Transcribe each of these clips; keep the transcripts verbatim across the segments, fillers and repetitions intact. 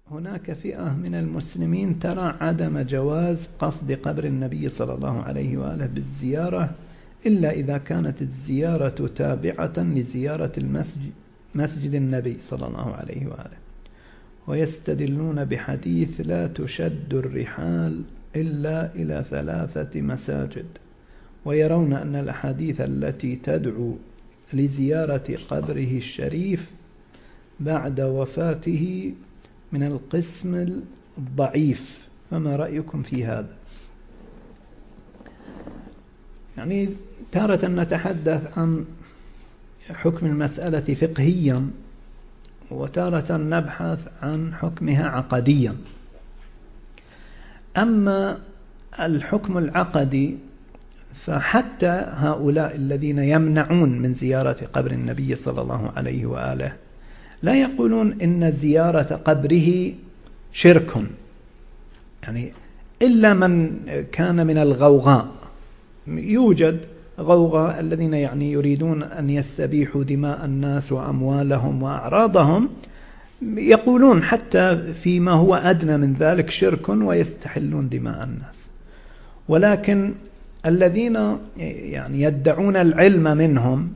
هناك فئة من المسلمين ترى عدم جواز قصد قبر النبي صلى الله عليه وآله بالزيارة إلا إذا كانت الزيارة تابعة لزيارة المسجد مسجد النبي صلى الله عليه وآله، ويستدلون بحديث لا تشد الرحال إلا إلى ثلاثة مساجد، ويرون أن الأحاديث التي تدعو لزيارة قبره الشريف بعد وفاته من القسم الضعيف. فما رأيكم في هذا؟ يعني تارة نتحدث عن حكم المسألة فقهيا، وتارة نبحث عن حكمها عقديا. أما الحكم العقدي فحتى هؤلاء الذين يمنعون من زيارة قبر النبي صلى الله عليه وآله لا يقولون إن زيارة قبره شرك، يعني إلا من كان من الغوغاء. يوجد غوغاء الذين يعني يريدون أن يستبيحوا دماء الناس وأموالهم وأعراضهم، يقولون حتى فيما هو أدنى من ذلك شرك ويستحلون دماء الناس. ولكن الذين يعني يدعون العلم منهم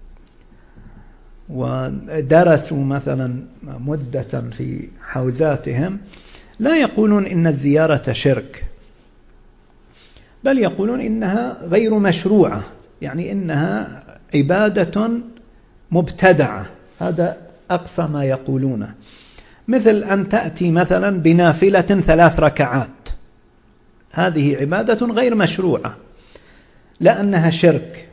ودرسوا مثلا مدة في حوزاتهم لا يقولون إن الزيارة شرك، بل يقولون إنها غير مشروعة، يعني إنها عبادة مبتدعة. هذا أقصى ما يقولونه، مثل أن تأتي مثلا بنافلة ثلاث ركعات، هذه عبادة غير مشروعة لأنها شرك.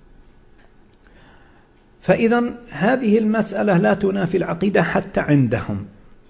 فإذا هذه المسألة لا تنافي العقيدة حتى عندهم.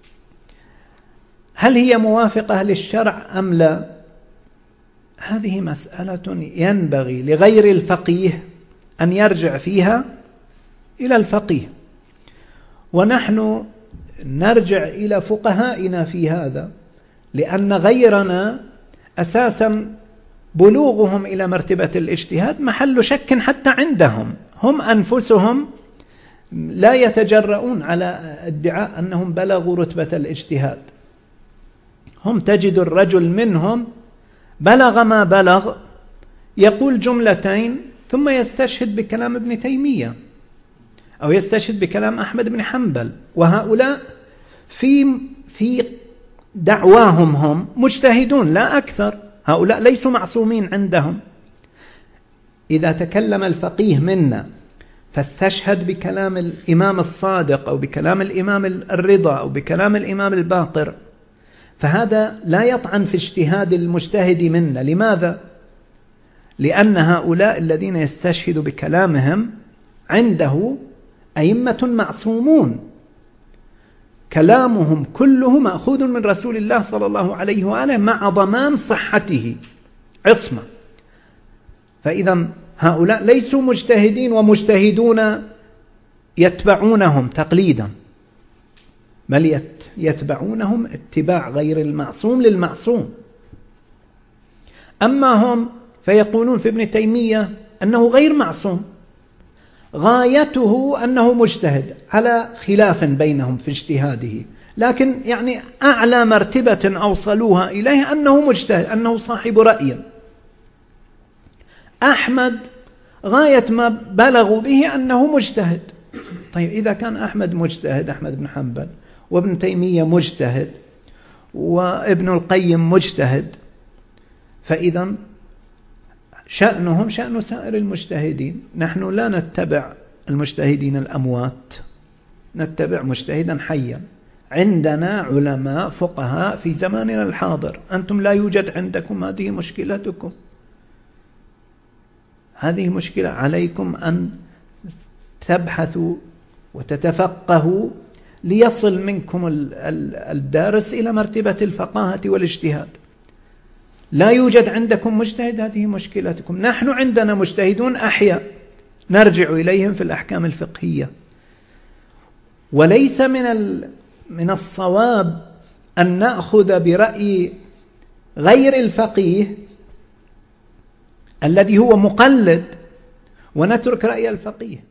هل هي موافقة للشرع أم لا؟ هذه مسألة ينبغي لغير الفقيه أن يرجع فيها إلى الفقيه، ونحن نرجع إلى فقهائنا في هذا، لأن غيرنا أساسا بلوغهم إلى مرتبة الاجتهاد محل شك حتى عندهم. هم أنفسهم لا يتجرؤون على ادعاء أنهم بلغوا رتبة الاجتهاد. هم تجد الرجل منهم بلغ ما بلغ يقول جملتين ثم يستشهد بكلام ابن تيمية أو يستشهد بكلام أحمد بن حنبل، وهؤلاء في في دعواهم هم مجتهدون لا أكثر. هؤلاء ليسوا معصومين عندهم. إذا تكلم الفقيه منا فاستشهد بكلام الإمام الصادق أو بكلام الإمام الرضا أو بكلام الإمام الباقر، فهذا لا يطعن في اجتهاد المجتهد منا. لماذا؟ لأن هؤلاء الذين يستشهد بكلامهم عنده أئمة معصومون، كلامهم كله مأخوذ من رسول الله صلى الله عليه وآله مع ضمان صحته عصمة. فإذا هؤلاء ليسوا مجتهدين ومجتهدون يتبعونهم تقليدا، بل يتبعونهم اتباع غير المعصوم للمعصوم. أما هم فيقولون في ابن تيمية أنه غير معصوم، غايته أنه مجتهد على خلاف بينهم في اجتهاده، لكن يعني أعلى مرتبة أوصلوها إليه أنه مجتهد، أنه صاحب رأي. أحمد غاية ما بلغوا به أنه مجتهد. طيب إذا كان أحمد مجتهد، أحمد بن حنبل، وابن تيمية مجتهد، وابن القيم مجتهد، فإذا شأنهم شأن سائر المجتهدين. نحن لا نتبع المجتهدين الأموات، نتبع مجتهدا حيا. عندنا علماء فقهاء في زماننا الحاضر، أنتم لا يوجد عندكم. هذه مشكلتكم، هذه مشكلة. عليكم أن تبحثوا وتتفقهوا ليصل منكم الدارس إلى مرتبة الفقاهة والاجتهاد. لا يوجد عندكم مجتهد، هذه مشكلتكم. نحن عندنا مجتهدون أحياء نرجع إليهم في الأحكام الفقهية. وليس من من الصواب أن نأخذ برأي غير الفقيه الذي هو مقلد ونترك رأي الفقيه.